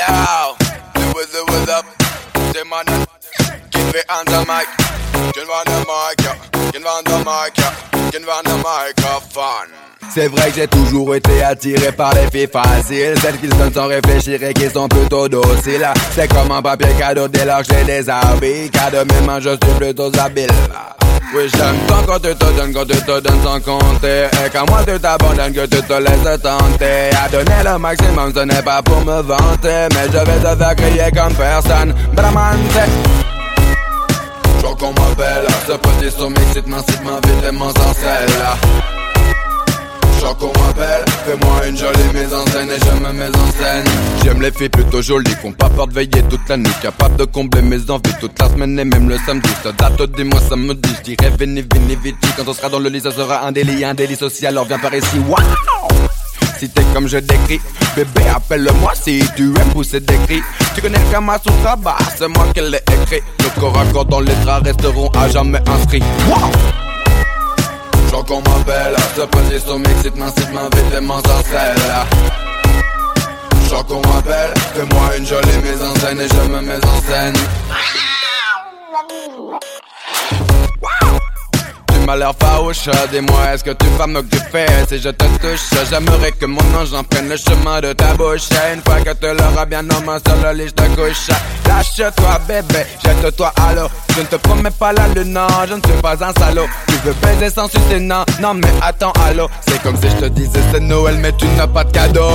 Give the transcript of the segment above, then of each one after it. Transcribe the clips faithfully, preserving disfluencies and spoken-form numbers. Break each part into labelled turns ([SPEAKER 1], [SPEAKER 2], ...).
[SPEAKER 1] Yo, do it, do it up. Dem man, give it on the mic. Give on the mic, yeah. Give on the mic, yeah. Give on the microphone. C'est vrai que j'ai toujours été attiré par les filles faciles, celles qui se donnent sans réfléchir et qui sont plutôt dociles. C'est comme un papier cadeau dès lors que j'ai des habits, car de mes mains je suis plutôt habile. Oui, j'aime tant quand tu te donnes, quand tu te donnes sans compter, et quand moi tu t'abandonnes, que tu te laisses tenter. À donner le maximum, ce n'est pas pour me vanter, mais je vais te faire crier comme personne. Bramante. Genre qu'on m'appelle, ce petit son m'excite, m'incite, m'invite et m'ensorcelle. Genre qu'on m'appelle, fais-moi une jolie mise en scène et je me mets en scène. J'aime les filles plutôt jolies, qu'on pas peur de veiller toute la nuit, capable de combler mes envies toute la semaine et même le samedi. Ça date, dis-moi, ça me dit, je dirais vini, vini, viti. Quand on sera dans le lit, ça sera un délit, un délit social, alors viens par ici, waouh. Si t'es comme je décris, bébé appelle-moi si tu aimes pousser des cris. Tu connais le Kama Sutra, bah c'est moi qui l'ai écrit. Nos corps à corps dans les draps resteront à jamais inscrits. Wow. Genre qu'on m'appelle, ce petit son m'excite, m'incite, m'invite et m'ensorcelle. Genre qu'on m'appelle, fais-moi une jolie mise en scène et je me mets en scène. Tu m'as l'air farouche, dis-moi est-ce que tu vas me griffer si je te touche. J'aimerais que mon ange en prenne le chemin de ta bouche. Une fois que tu l'auras bien en main sur le lit, je te couche. Lâche-toi bébé, jette-toi à l'eau. Je ne te promets pas la lune, non, je ne suis pas un salaud. Tu veux baiser sans sucer, non, non mais attends, allô. C'est comme si je te disais c'est Noël mais tu n'as pas de cadeau.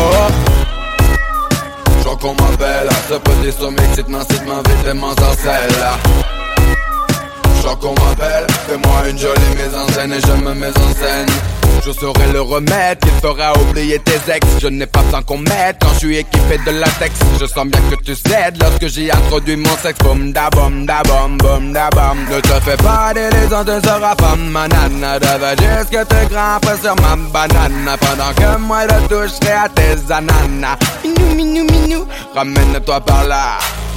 [SPEAKER 1] Genre qu'on m'appelle, ce petit son m'excite, m'incite, m'invite et m'ensorcelle. Genre qu'on m'appelle, fais-moi une jolie mise en scène et je me mets en scène. Je saurai le remède qui te fera oublier tes ex. Je n'ai pas besoin qu'on m'aide quand je suis équipé de latex. Je sens bien que tu cèdes lorsque j'y introduis mon sexe. Boum da boum da boum boum da boum. Ne te fais pas d'illusions, tu seras femme manane. Devais juste que tu grimpes sur ma banane pendant que moi je toucherai à tes ananas. Minou minou minou, ramène-toi par là.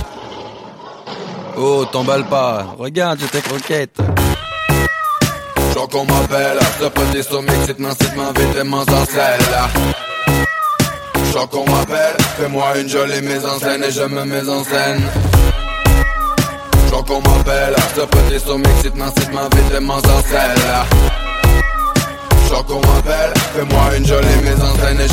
[SPEAKER 1] Oh, t'emballe pas, regarde, j'ai tes croquettes. Genre qu'on m'appelle, ce petit son m'excite, m'incite, m'invite et m'ensorcelle. Genre qu'on m'appelle, fais-moi une jolie mise en scène et je me mets en scène. Genre qu'on m'appelle, ce petit son m'excite, m'incite, m'invite et m'ensorcelle. Genre qu'on m'appelle, fais-moi une jolie mise en scène et